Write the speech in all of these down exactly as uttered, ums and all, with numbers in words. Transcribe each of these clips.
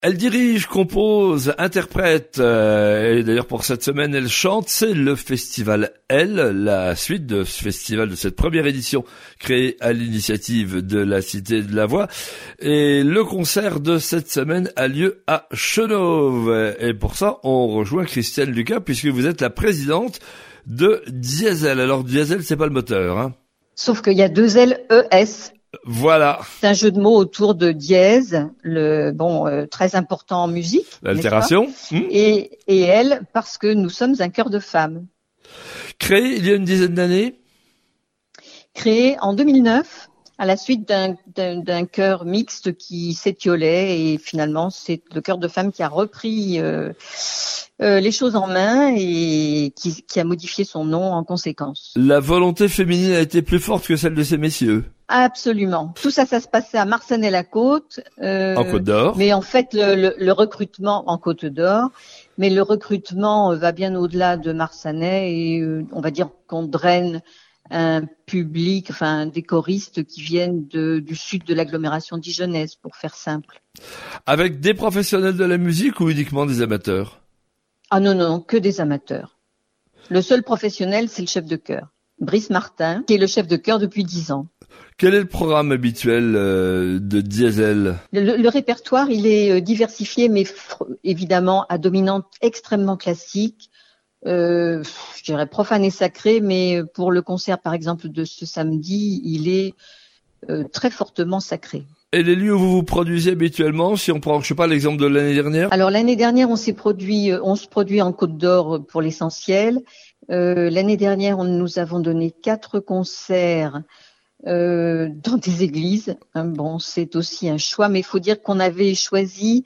Elle dirige, compose, interprète, euh, et d'ailleurs pour cette semaine elle chante, c'est le festival Elle, la suite de ce festival, de cette première édition créée à l'initiative de la Cité de la Voix. Et le concert de cette semaine a lieu à Chenôve. Et pour ça, on rejoint Christiane Lucas puisque vous êtes la présidente de Diesel. Alors Diesel, c'est pas le moteur, hein. Sauf qu'il y a deux L E S. Voilà. C'est un jeu de mots autour de dièse, le bon euh, très important en musique. L'altération. Mmh. Et, et elle, parce que nous sommes un chœur de femmes. Créé il y a une dizaine d'années. Créé en deux mille neuf, à la suite d'un, d'un, d'un chœur mixte qui s'étiolait, et finalement c'est le chœur de femmes qui a repris euh, euh, les choses en main et qui, qui a modifié son nom en conséquence. La volonté féminine a été plus forte que celle de ces messieurs. Absolument. Tout ça, ça se passait à Marsanais-la-Côte. Euh, en Côte d'Or. Mais en fait, le, le, le recrutement en Côte d'Or, mais le recrutement va bien au-delà de Marsanais et euh, on va dire qu'on draine un public, enfin des choristes qui viennent de, du sud de l'agglomération dijonnaise, pour faire simple. Avec des professionnels de la musique ou uniquement des amateurs? Ah non, non, que des amateurs. Le seul professionnel, c'est le chef de chœur, Brice Martin, qui est le chef de chœur depuis dix ans. Quel est le programme habituel euh, de Diesel? le, le répertoire, il est diversifié, mais f- évidemment à dominante extrêmement classique. Euh, je dirais profane et sacré, mais pour le concert, par exemple, de ce samedi, il est euh, très fortement sacré. Et les lieux où vous vous produisez habituellement, si on prend, je sais pas, l'exemple de l'année dernière? Alors l'année dernière, on s'est produit, on se produit en Côte d'Or pour l'essentiel. Euh, l'année dernière, on, nous avons donné quatre concerts Euh, dans des églises. Bon, c'est aussi un choix, mais il faut dire qu'on avait choisi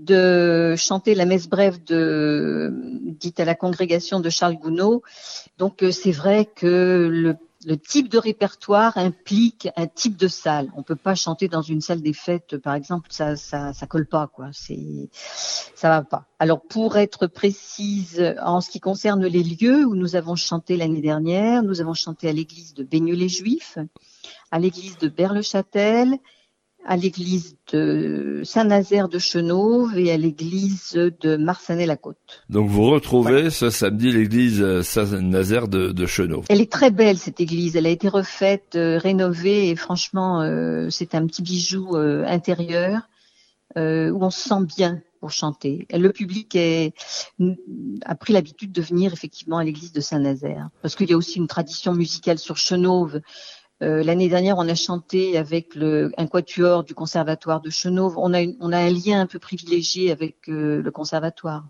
de chanter la messe brève de, dite à la congrégation de Charles Gounod. Donc, c'est vrai que le, le type de répertoire implique un type de salle. On peut pas chanter dans une salle des fêtes, par exemple, ça, ça, ça colle pas, quoi. C'est, ça va pas. Alors, pour être précise, en ce qui concerne les lieux où nous avons chanté l'année dernière, nous avons chanté à l'église de Baigneux-les-Juifs, à l'église de Berle-Châtel, à l'église de Saint-Nazaire de Chenôve et à l'église de Marsanais-la-Côte. Donc vous retrouvez ouais. ce samedi l'église Saint-Nazaire de, de Chenôve. Elle est très belle, cette église. Elle a été refaite, euh, rénovée, et franchement, euh, c'est un petit bijou euh, intérieur euh, où on se sent bien pour chanter. Et le public est, a pris l'habitude de venir effectivement à l'église de Saint-Nazaire, parce qu'il y a aussi une tradition musicale sur Chenôve. Euh, l'année dernière, on a chanté avec le, un quatuor du conservatoire de Chenôve. On a, une, on a un lien un peu privilégié avec euh, le conservatoire.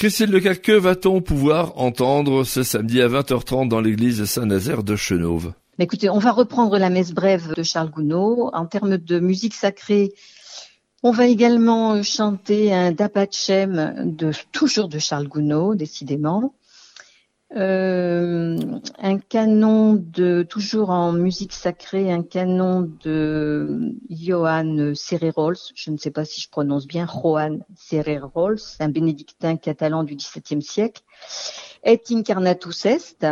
Christine Lecaq, que va-t-on pouvoir entendre ce samedi à vingt heures trente dans l'église Saint-Nazaire de Chenôve? Écoutez, on va reprendre la messe brève de Charles Gounod. En termes de musique sacrée, on va également chanter un Dapachem de toujours de Charles Gounod, décidément. Euh, un canon de toujours en musique sacrée, un canon de Johann Serrerols, je ne sais pas si je prononce bien, Johann Serrerols, un bénédictin catalan du dix-septième siècle, Et Incarnatus Est.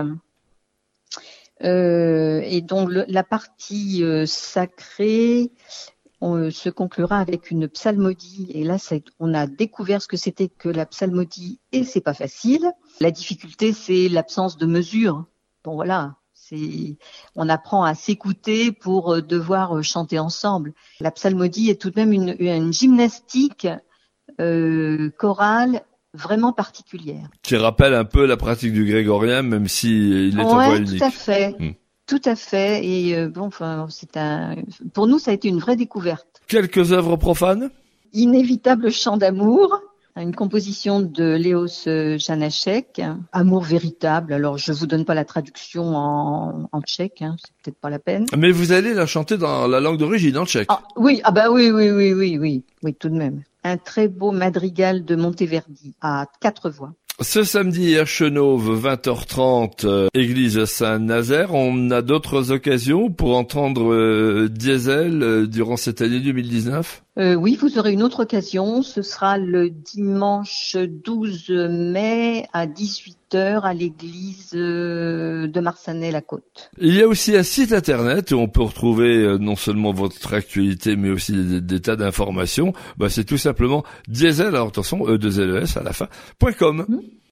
Euh, et donc le, la partie euh, sacrée on, euh, se conclura avec une psalmodie. Et là, ça, on a découvert ce que c'était que la psalmodie, et c'est pas facile. La difficulté, c'est l'absence de mesure. Bon, voilà, c'est, on apprend à s'écouter pour devoir chanter ensemble. La psalmodie est tout de même une, une gymnastique euh, chorale vraiment particulière. Qui rappelle un peu la pratique du grégorien, même si il est en voix unique. Tout à fait. Mmh. Tout à fait. Et euh, bon, enfin, c'est un. Pour nous, ça a été une vraie découverte. Quelques œuvres profanes. Inévitable chant d'amour, une composition de Léos Janáček, Amour véritable. Alors, je vous donne pas la traduction en, en tchèque, hein, c'est peut-être pas la peine. Mais vous allez la chanter dans la langue d'origine, en tchèque. Ah, oui, ah bah oui, oui, oui, oui, oui, oui, tout de même. Un très beau madrigal de Monteverdi à quatre voix. Ce samedi à Chenôve, vingt heures trente, euh, église Saint-Nazaire. On a d'autres occasions pour entendre euh, Diesel euh, durant cette année deux mille dix-neuf? Euh, oui, vous aurez une autre occasion. Ce sera le dimanche douze mai à dix-huit heures à l'église euh, de Marsanais-la-Côte. Il y a aussi un site internet où on peut retrouver euh, non seulement votre actualité, mais aussi des, des tas d'informations. Bah, c'est tout simplement Diesel, alors attention, E deux L E S à la fin, point com. Mmh.